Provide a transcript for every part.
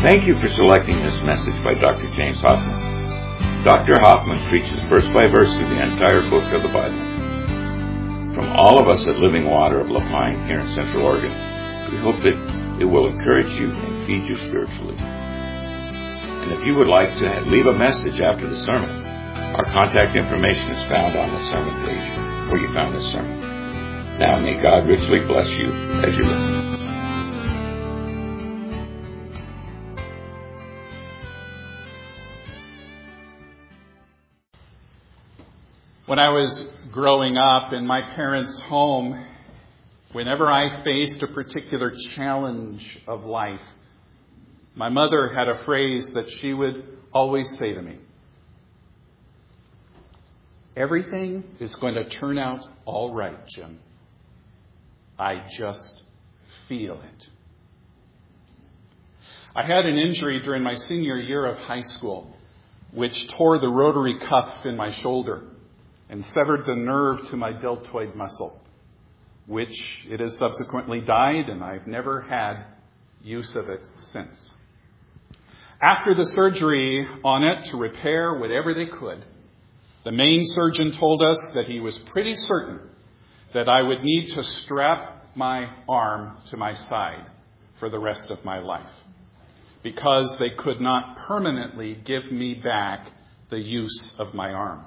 Thank you for selecting this message by Dr. James Hoffman. Dr. Hoffman preaches verse by verse through the entire book of the Bible. From all of us at Living Water of La Pine here in Central Oregon, we hope that it will encourage you and feed you spiritually. And if you would like to leave a message after the sermon, our contact information is found on the sermon page where you found this sermon. Now may God richly bless you as you listen. When I was growing up in my parents' home, whenever I faced a particular challenge of life, my mother had a phrase that she would always say to me. Everything is going to turn out all right, Jim. I just feel it. I had an injury during my senior year of high school, which tore the rotary cuff in my shoulder and severed the nerve to my deltoid muscle, which it has subsequently died, and I've never had use of it since. After the surgery on it to repair whatever they could, the main surgeon told us that he was pretty certain that I would need to strap my arm to my side for the rest of my life, because they could not permanently give me back the use of my arm.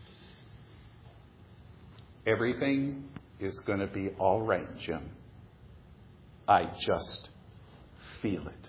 Everything is going to be all right, Jim. I just feel it.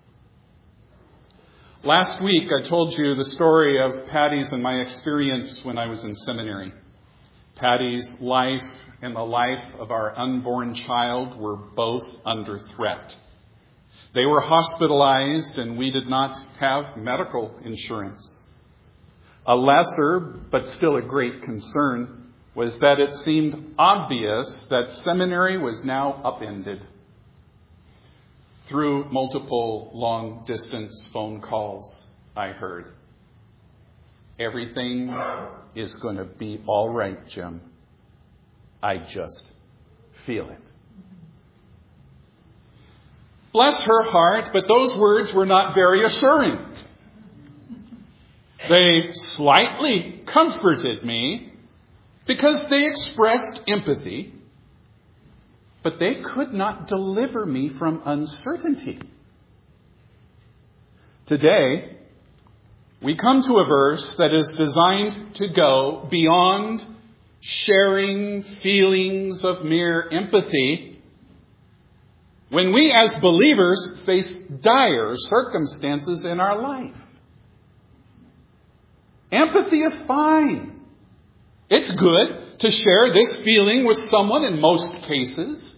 Last week, I told you the story of Patty's and my experience when I was in seminary. Patty's life and the life of our unborn child were both under threat. They were hospitalized, and we did not have medical insurance. A lesser, but still a great concern, was that it seemed obvious that seminary was now upended. Through multiple long-distance phone calls, I heard, everything is going to be all right, Jim. I just feel it. Bless her heart, but those words were not very assuring. They slightly comforted me, because they expressed empathy, but they could not deliver me from uncertainty. Today, we come to a verse that is designed to go beyond sharing feelings of mere empathy when we as believers face dire circumstances in our life. Empathy is fine. It's good to share this feeling with someone in most cases.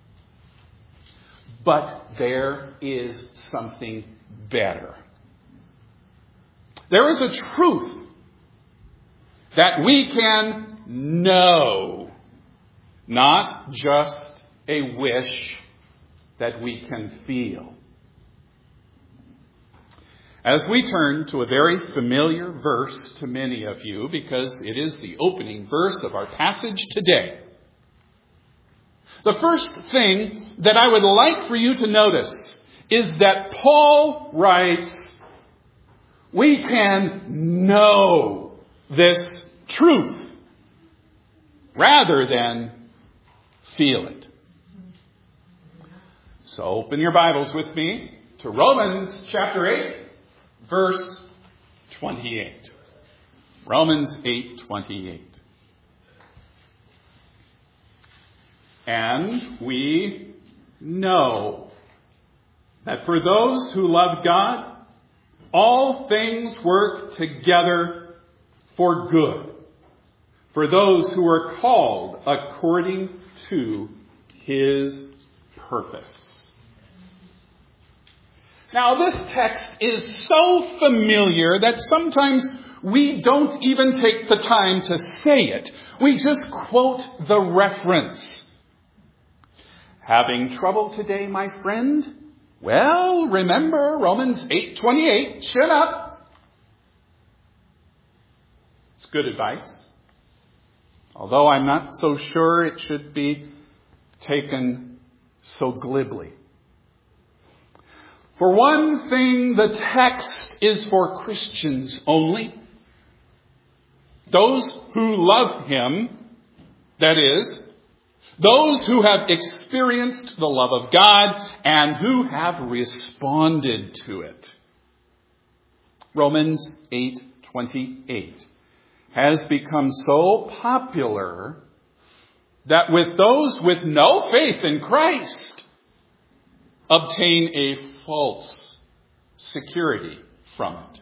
But there is something better. There is a truth that we can know, not just a wish that we can feel. As we turn to a very familiar verse to many of you, because it is the opening verse of our passage today, the first thing that I would like for you to notice is that Paul writes, we can know this truth rather than feel it. So open your Bibles with me to Romans chapter 8. Verse 28. Romans 8:28. And we know that for those who love God, all things work together for good, for those who are called according to His purpose. Now, this text is so familiar that sometimes we don't even take the time to say it. We just quote the reference. Having trouble today, my friend? Well, remember Romans 8:28. Chin up. It's good advice. Although I'm not so sure it should be taken so glibly. For one thing, the text is for Christians only. Those who love him, that is, those who have experienced the love of God and who have responded to it. Romans 8:28 has become so popular that with those with no faith in Christ obtain a false security from it.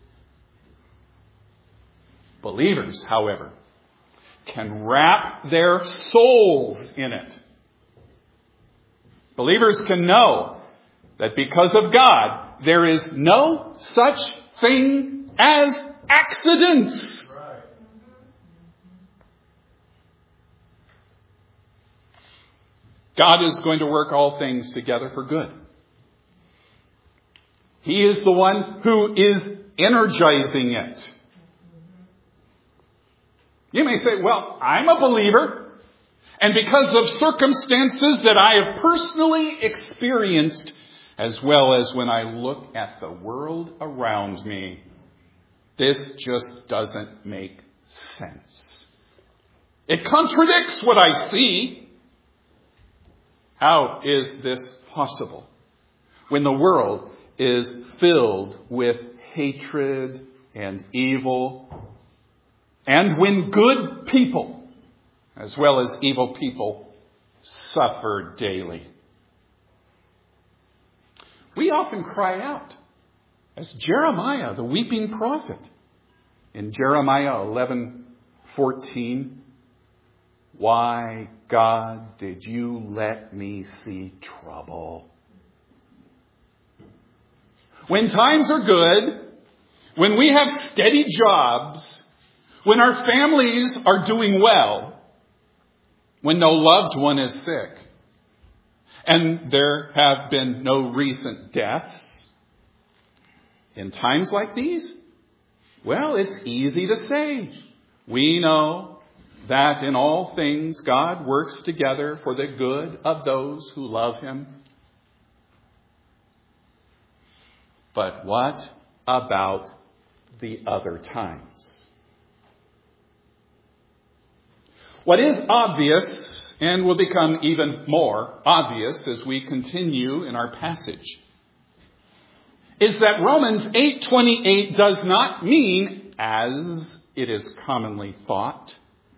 Believers, however, can wrap their souls in it. Believers can know that because of God, there is no such thing as accidents. God is going to work all things together for good. He is the one who is energizing it. You may say, well, I'm a believer, and because of circumstances that I have personally experienced, as well as when I look at the world around me, this just doesn't make sense. It contradicts what I see. How is this possible when the world is filled with hatred and evil, and when good people, as well as evil people, suffer daily? We often cry out, as Jeremiah, the weeping prophet, in Jeremiah 11:14, "Why, God, did you let me see trouble?" When times are good, when we have steady jobs, when our families are doing well, when no loved one is sick, and there have been no recent deaths, in times like these, well, it's easy to say, we know that in all things God works together for the good of those who love him. But what about the other times? What is obvious, and will become even more obvious as we continue in our passage, is that Romans 8:28 does not mean, as it is commonly thought,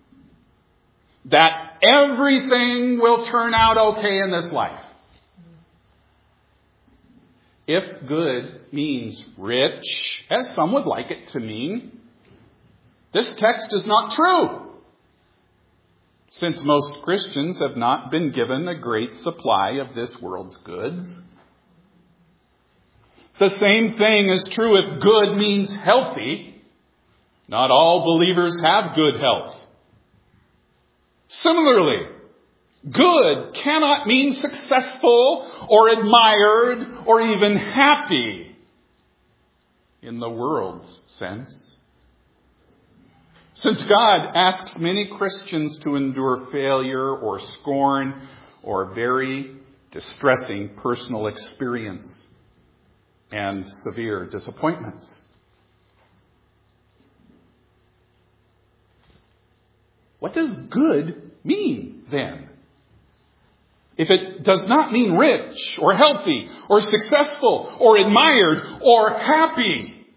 that everything will turn out okay in this life. If good means rich, as some would like it to mean, this text is not true, since most Christians have not been given a great supply of this world's goods. The same thing is true if good means healthy. Not all believers have good health. Similarly, good cannot mean successful or admired or even happy in the world's sense. Since God asks many Christians to endure failure or scorn or very distressing personal experience and severe disappointments. What does good mean then? If it does not mean rich or healthy or successful or admired or happy,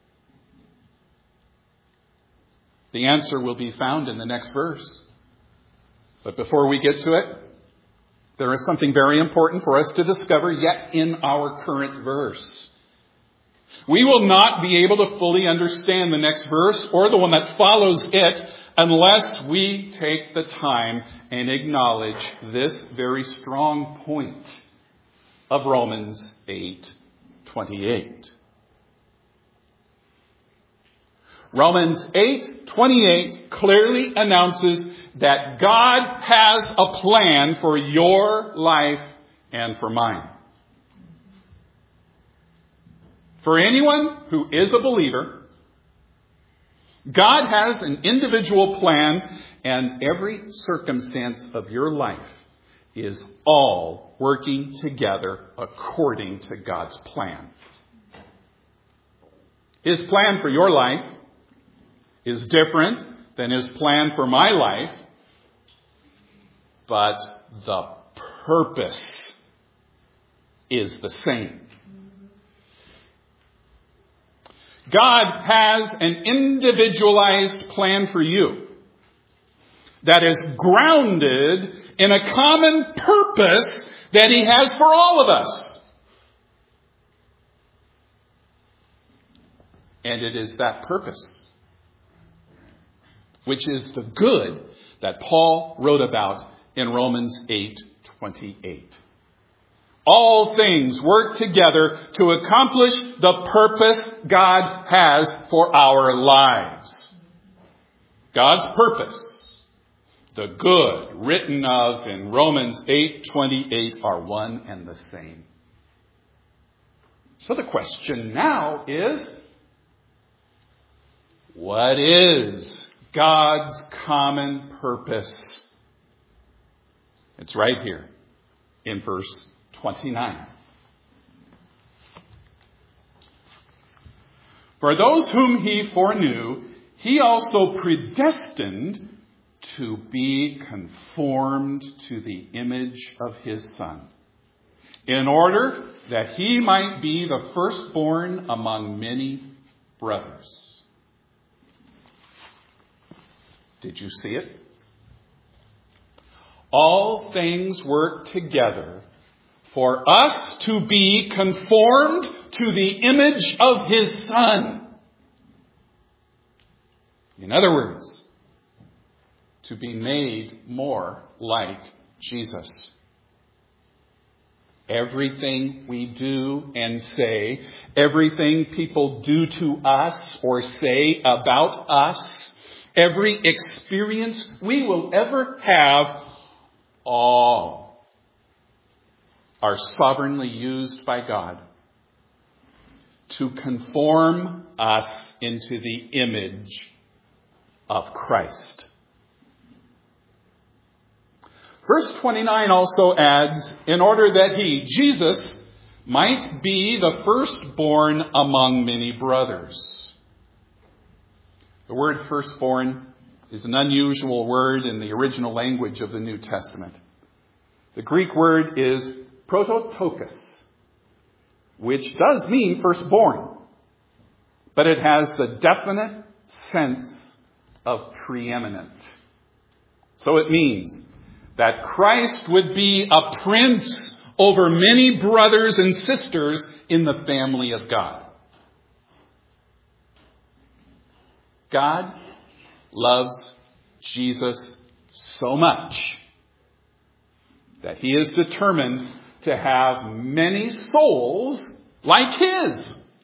the answer will be found in the next verse. But before we get to it, there is something very important for us to discover yet in our current verse. We will not be able to fully understand the next verse or the one that follows it unless we take the time and acknowledge this very strong point of Romans 8:28. Romans 8:28 clearly announces that God has a plan for your life and for mine. For anyone who is a believer, God has an individual plan, and every circumstance of your life is all working together according to God's plan. His plan for your life is different than His plan for my life, but the purpose is the same. God has an individualized plan for you that is grounded in a common purpose that He has for all of us. And it is that purpose, which is the good that Paul wrote about in Romans 8:28. All things work together to accomplish the purpose God has for our lives. God's purpose, the good written of in Romans 8:28, are one and the same. So the question now is, what is God's common purpose? It's right here in verse 29. For those whom He foreknew, He also predestined to be conformed to the image of His Son, in order that He might be the firstborn among many brothers. Did you see it? All things work together for us to be conformed to the image of His Son. In other words, to be made more like Jesus. Everything we do and say, everything people do to us or say about us, every experience we will ever have, all are sovereignly used by God to conform us into the image of Christ. Verse 29 also adds, in order that He, Jesus, might be the firstborn among many brothers. The word firstborn is an unusual word in the original language of the New Testament. The Greek word is prototokos, which does mean firstborn, but it has the definite sense of preeminent. So it means that Christ would be a prince over many brothers and sisters in the family of God. God loves Jesus so much that He is determined to have many souls like His.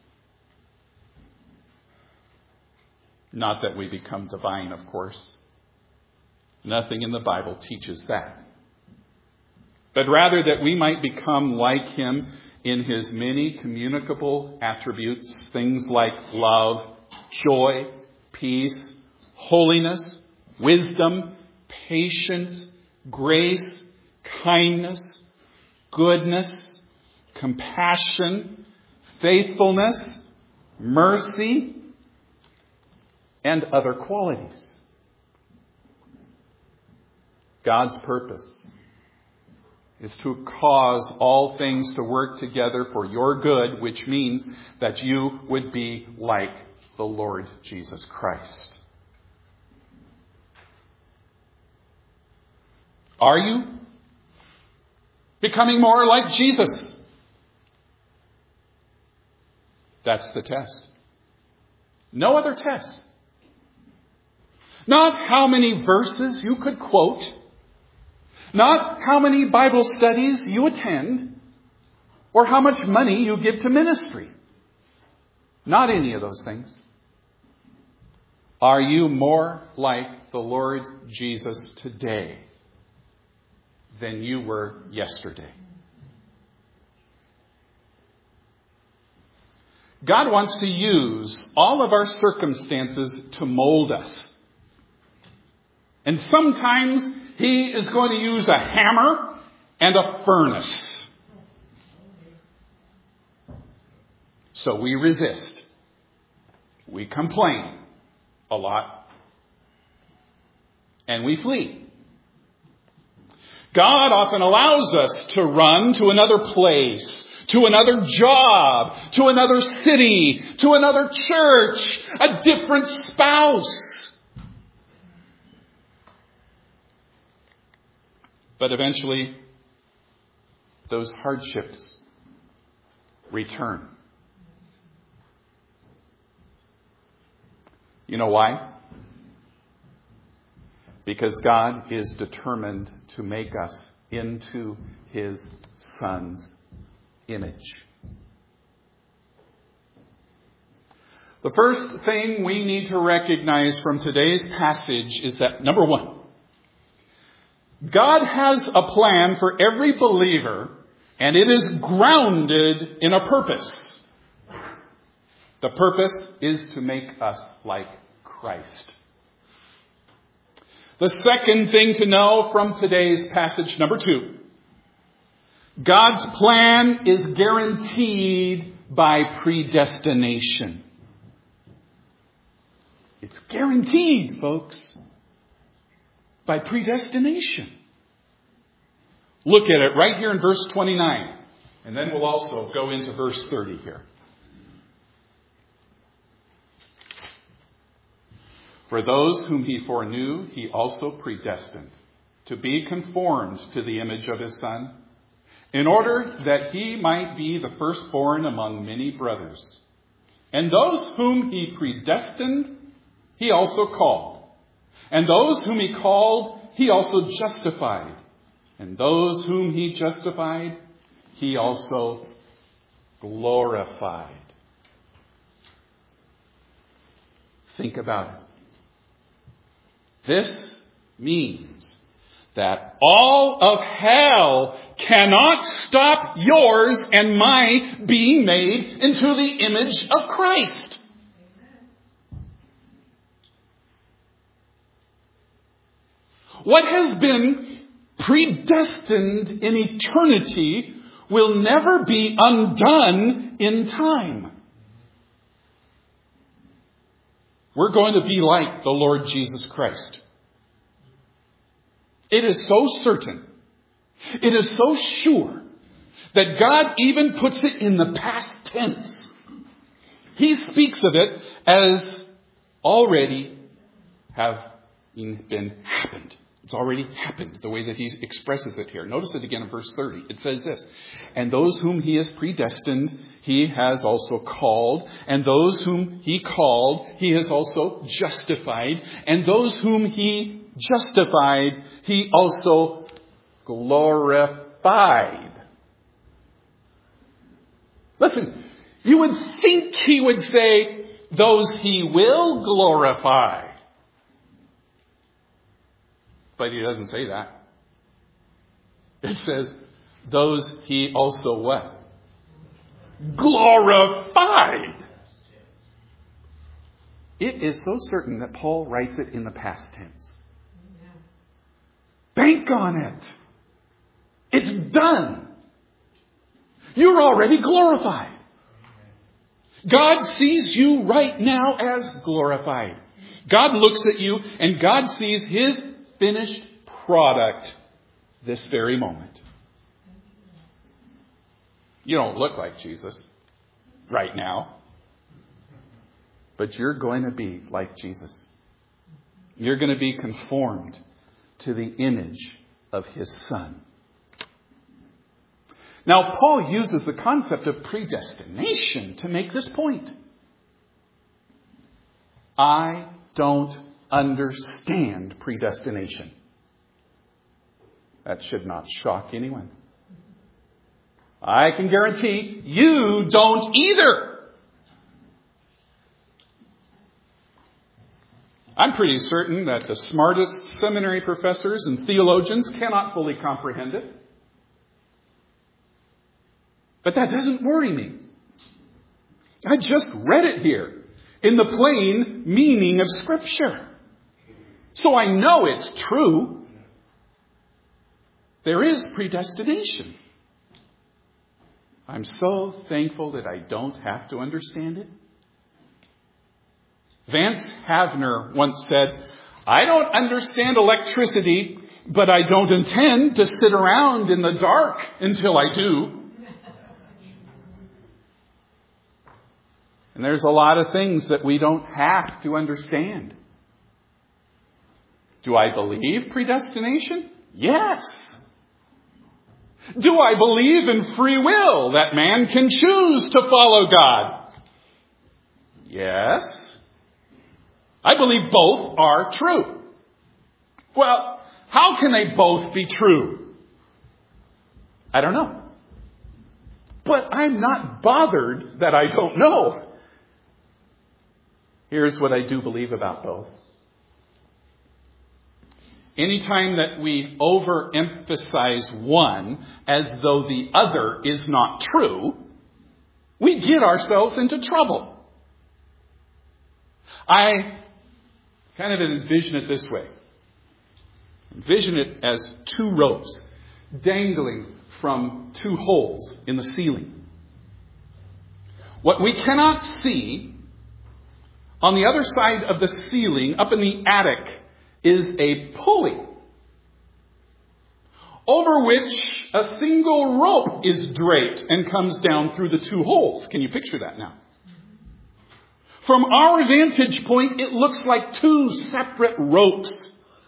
Not that we become divine, of course. Nothing in the Bible teaches that. But rather that we might become like Him in His many communicable attributes, things like love, joy, peace, holiness, wisdom, patience, grace, kindness, goodness, compassion, faithfulness, mercy, and other qualities. God's purpose is to cause all things to work together for your good, which means that you would be like the Lord Jesus Christ. Are you becoming more like Jesus? That's the test. No other test. Not how many verses you could quote. Not how many Bible studies you attend. Or how much money you give to ministry. Not any of those things. Are you more like the Lord Jesus today than you were yesterday? God wants to use all of our circumstances to mold us. And sometimes He is going to use a hammer and a furnace. So we resist. We complain a lot. And we flee. God often allows us to run to another place, to another job, to another city, to another church, a different spouse. But eventually, those hardships return. You know why? Because God is determined to make us into His Son's image. The first thing we need to recognize from today's passage is that, number one, God has a plan for every believer, and it is grounded in a purpose. The purpose is to make us like Christ. The second thing to know from today's passage, number two, God's plan is guaranteed by predestination. It's guaranteed, folks, by predestination. Look at it right here in verse 29. And then we'll also go into verse 30 here. For those whom He foreknew, He also predestined to be conformed to the image of His Son, in order that He might be the firstborn among many brothers. And those whom He predestined, He also called. And those whom He called, He also justified. And those whom He justified, He also glorified. Think about it. This means that all of hell cannot stop yours and my being made into the image of Christ. What has been predestined in eternity will never be undone in time. We're going to be like the Lord Jesus Christ. It is so certain, it is so sure, that God even puts it in the past tense. He speaks of it as already have been happened. It's already happened, the way that he expresses it here. Notice it again in verse 30. It says this, and those whom He has predestined, He has also called. And those whom He called, He has also justified. And those whom He justified, He also glorified. Listen, you would think He would say, those He will glorify. But He doesn't say that. It says, those He also what? Glorified. It is so certain that Paul writes it in the past tense. Bank on it. It's done. You're already glorified. God sees you right now as glorified. God looks at you and God sees His finished product this very moment. You don't look like Jesus right now, but you're going to be like Jesus. You're going to be conformed to the image of His Son. Now, Paul uses the concept of predestination to make this point. I don't understand predestination. That should not shock anyone. I can guarantee you don't either. I'm pretty certain that the smartest seminary professors and theologians cannot fully comprehend it. But that doesn't worry me. I just read it here in the plain meaning of Scripture. So I know it's true. There is predestination. I'm so thankful that I don't have to understand it. Vance Havner once said, "I don't understand electricity, but I don't intend to sit around in the dark until I do." And there's a lot of things that we don't have to understand. Do I believe predestination? Yes. Do I believe in free will, that man can choose to follow God? Yes. I believe both are true. Well, how can they both be true? I don't know. But I'm not bothered that I don't know. Here's what I do believe about both. Anytime that we overemphasize one as though the other is not true, we get ourselves into trouble. I kind of envision it this way. Envision it as two ropes dangling from two holes in the ceiling. What we cannot see on the other side of the ceiling, up in the attic, is a pulley over which a single rope is draped and comes down through the two holes. Can you picture that now? From our vantage point, it looks like two separate ropes.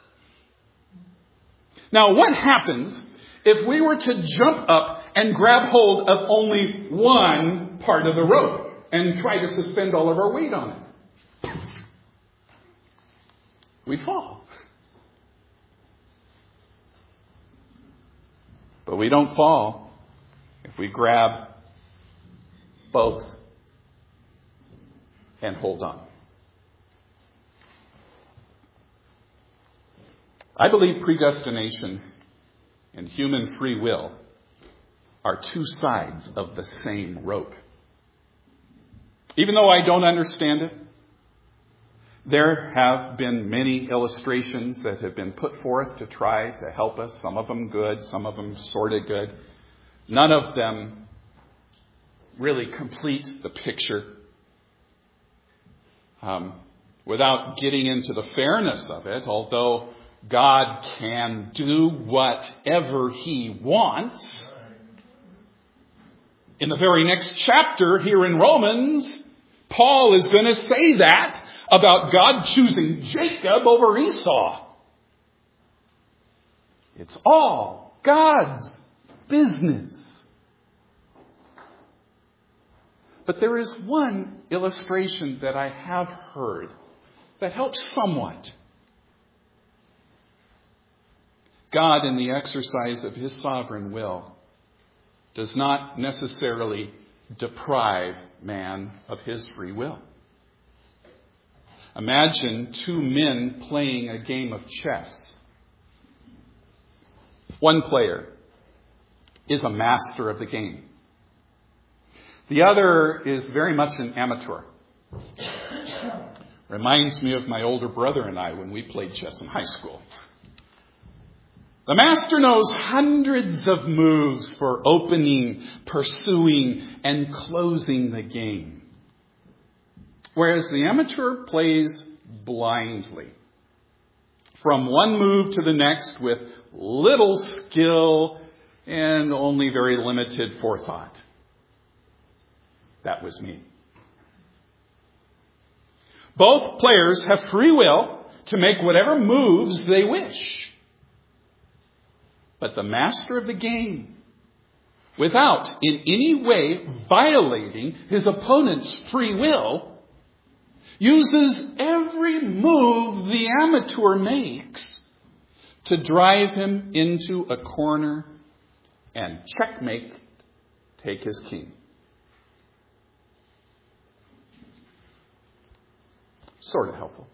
Now, what happens if we were to jump up and grab hold of only one part of the rope and try to suspend all of our weight on it? We'd fall. But we don't fall if we grab both and hold on. I believe predestination and human free will are two sides of the same rope. Even though I don't understand it, there have been many illustrations that have been put forth to try to help us. Some of them good, some of them sort of good. None of them really complete the picture. Without getting into the fairness of it, although God can do whatever He wants, in the very next chapter here in Romans, Paul is going to say that about God choosing Jacob over Esau. It's all God's business. But there is one illustration that I have heard that helps somewhat. God, in the exercise of His sovereign will, does not necessarily deprive man of his free will. Imagine two men playing a game of chess. One player is a master of the game. The other is very much an amateur. Reminds me of my older brother and I when we played chess in high school. The master knows hundreds of moves for opening, pursuing, and closing the game. Whereas the amateur plays blindly, from one move to the next with little skill and only very limited forethought. That was me. Both players have free will to make whatever moves they wish. But the master of the game, without in any way violating his opponent's free will, uses every move the amateur makes to drive him into a corner and checkmate, take his king. Sort of helpful.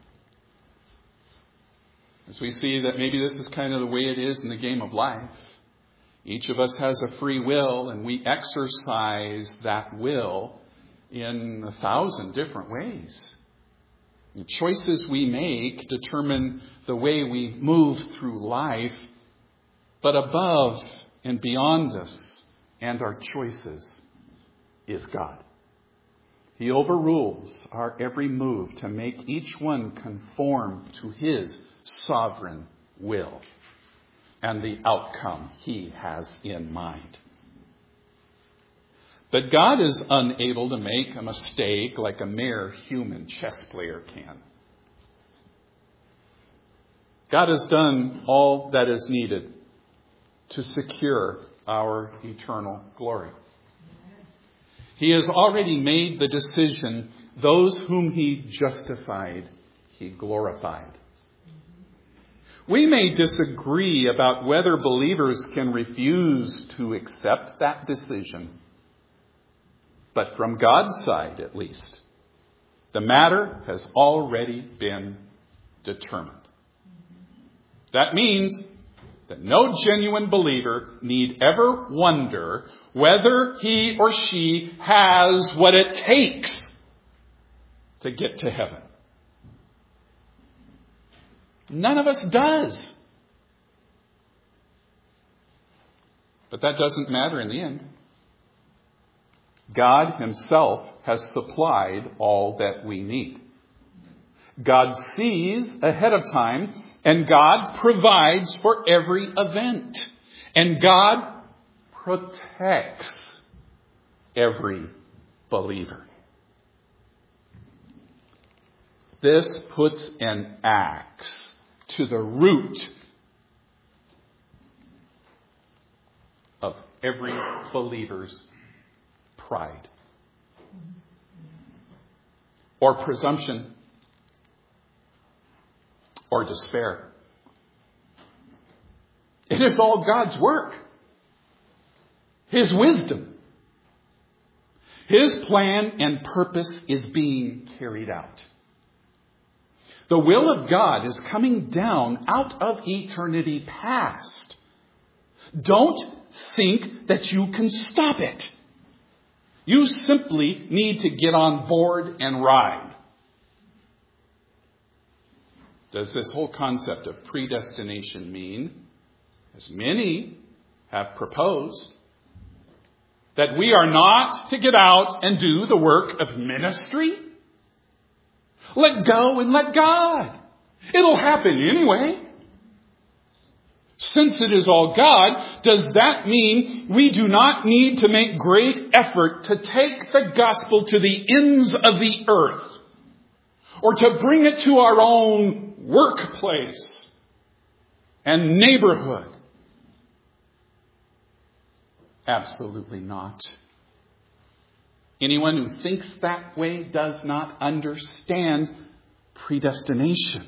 As we see that maybe this is kind of the way it is in the game of life. Each of us has a free will, and we exercise that will in 1,000 different ways. The choices we make determine the way we move through life. But above and beyond us and our choices is God. He overrules our every move to make each one conform to His sovereign will and the outcome He has in mind. But God is unable to make a mistake like a mere human chess player can. God has done all that is needed to secure our eternal glory. He has already made the decision. Those whom He justified, He glorified. We may disagree about whether believers can refuse to accept that decision. But from God's side, at least, the matter has already been determined. That means that no genuine believer need ever wonder whether he or she has what it takes to get to heaven. None of us does. But that doesn't matter in the end. God Himself has supplied all that we need. God sees ahead of time, and God provides for every event. And God protects every believer. This puts an axe to the root of every believer's pride or presumption or despair. It is all God's work. His wisdom. His plan and purpose is being carried out. The will of God is coming down out of eternity past. Don't think that you can stop it. You simply need to get on board and ride. Does this whole concept of predestination mean, as many have proposed, that we are not to get out and do the work of ministry? Let go and let God. It'll happen anyway. Since it is all God, does that mean we do not need to make great effort to take the gospel to the ends of the earth or to bring it to our own workplace and neighborhood? Absolutely not. Anyone who thinks that way does not understand predestination.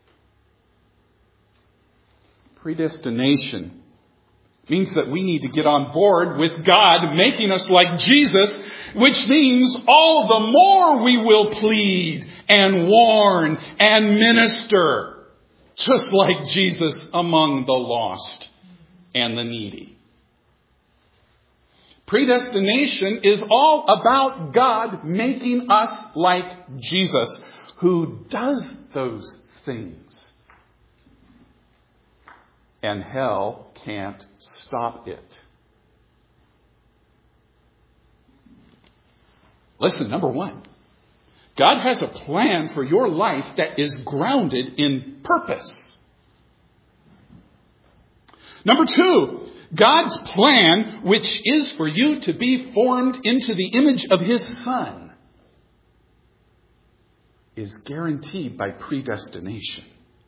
Predestination means that we need to get on board with God making us like Jesus, which means all the more we will plead and warn and minister, just like Jesus among the lost and the needy. Predestination is all about God making us like Jesus, who does those things. And hell can't stop it. Listen, number one, God has a plan for your life that is grounded in purpose. Number two, God's plan, which is for you to be formed into the image of His Son, is guaranteed by predestination.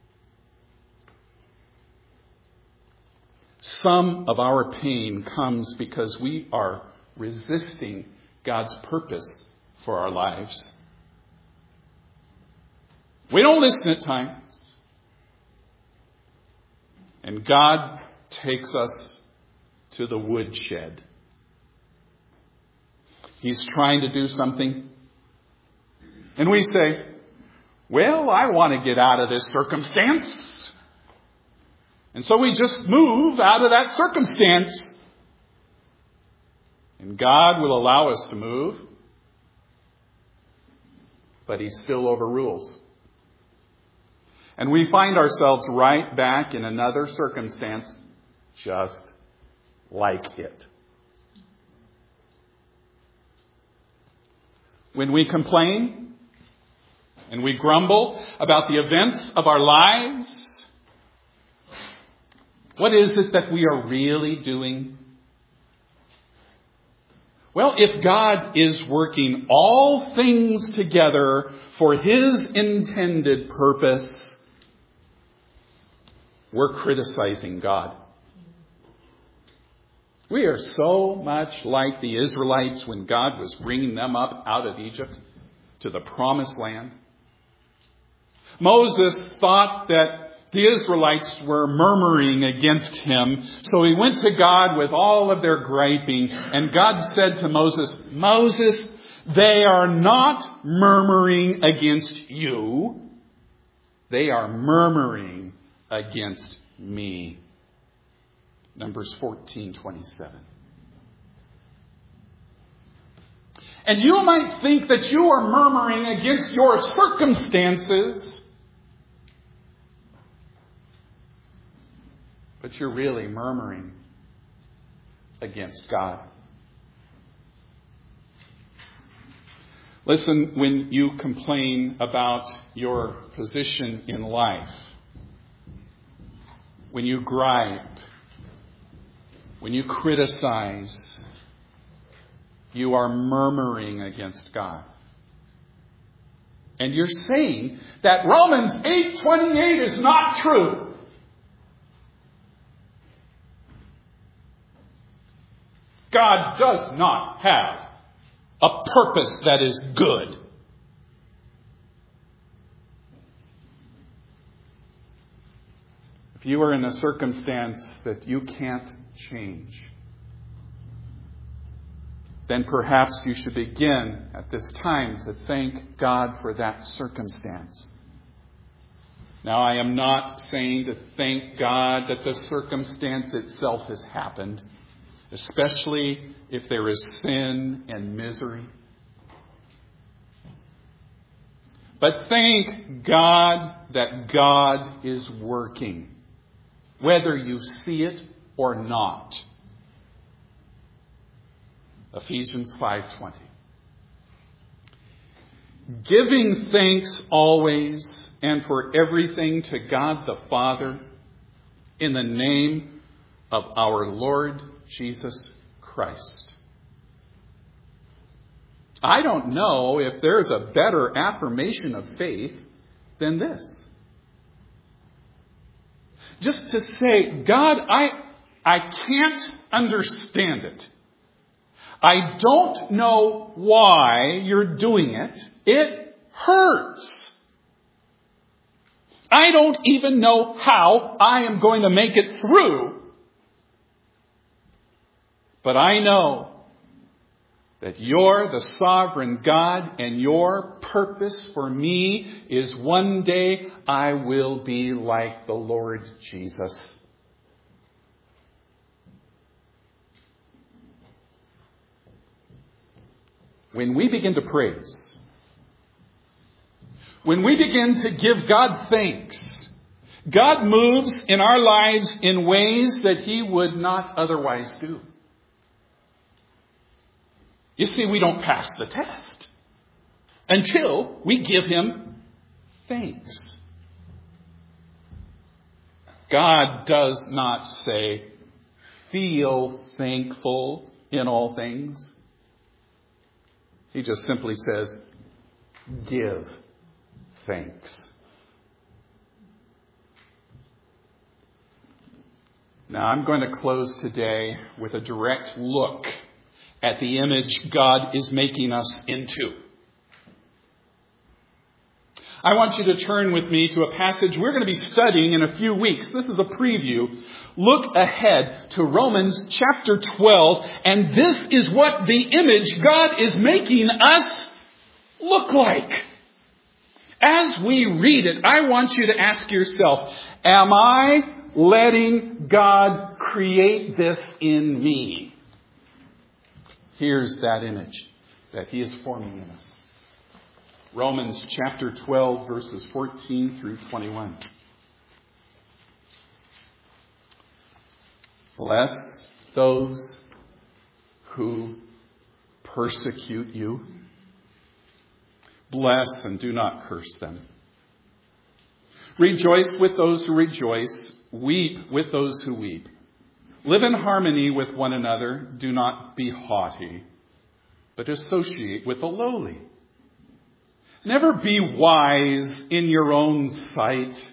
Some of our pain comes because we are resisting God's purpose for our lives. We don't listen at times. And God takes us to the woodshed. He's trying to do something. And we say, well, I want to get out of this circumstance. And so we just move out of that circumstance. And God will allow us to move. But He still overrules. And we find ourselves right back in another circumstance just like it. When we complain and we grumble about the events of our lives, what is it that we are really doing? Well, if God is working all things together for His intended purpose, we're criticizing God. We are so much like the Israelites when God was bringing them up out of Egypt to the promised land. Moses thought that the Israelites were murmuring against him, so he went to God with all of their griping, and God said to Moses, "Moses, they are not murmuring against you. They are murmuring against me." Numbers 14:27. And you might think that you are murmuring against your circumstances, but you're really murmuring against God. Listen, when you complain about your position in life, when you gripe, when you criticize, you are murmuring against God. And you're saying that Romans 8:28 is not true. God does not have a purpose that is good. If you are in a circumstance that you can't change, then perhaps you should begin at this time to thank God for that circumstance. Now, I am not saying to thank God that the circumstance itself has happened, especially if there is sin and misery. But thank God that God is working, whether you see it or not. Ephesians 5:20. Giving thanks always and for everything to God the Father in the name of our Lord Jesus Christ. I don't know if there's a better affirmation of faith than this. Just to say, God, I can't understand it. I don't know why you're doing it. It hurts. I don't even know how I am going to make it through. But I know that you're the sovereign God, and your purpose for me is one day I will be like the Lord Jesus. When we begin to praise, when we begin to give God thanks, God moves in our lives in ways that He would not otherwise do. You see, we don't pass the test until we give Him thanks. God does not say, feel thankful in all things. He just simply says, give thanks. Now, I'm going to close today with a direct look at the image God is making us into. I want you to turn with me to a passage we're going to be studying in a few weeks. This is a preview. Look ahead to Romans chapter 12, and this is what the image God is making us look like. As we read it, I want you to ask yourself, am I letting God create this in me? Here's that image that He is forming in us. Romans chapter 12, verses 14 through 21. Bless those who persecute you. Bless and do not curse them. Rejoice with those who rejoice. Weep with those who weep. Live in harmony with one another. Do not be haughty, but associate with the lowly. Never be wise in your own sight.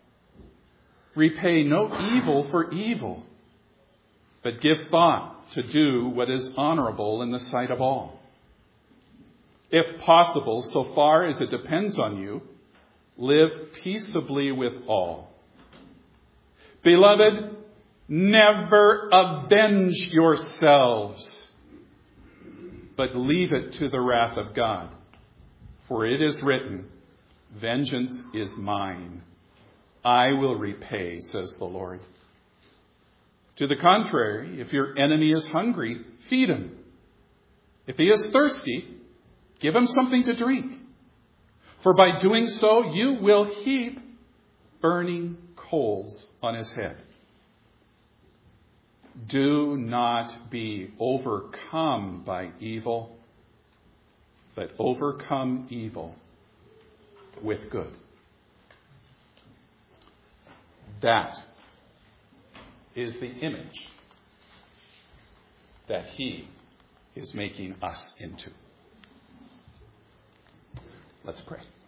Repay no evil for evil, but give thought to do what is honorable in the sight of all. If possible, so far as it depends on you, live peaceably with all. Beloved, never avenge yourselves, but leave it to the wrath of God. For it is written, vengeance is mine. I will repay, says the Lord. To the contrary, if your enemy is hungry, feed him. If he is thirsty, give him something to drink. For by doing so, you will heap burning coals on his head. Do not be overcome by evil, but overcome evil with good. That is the image that he is making us into. Let's pray.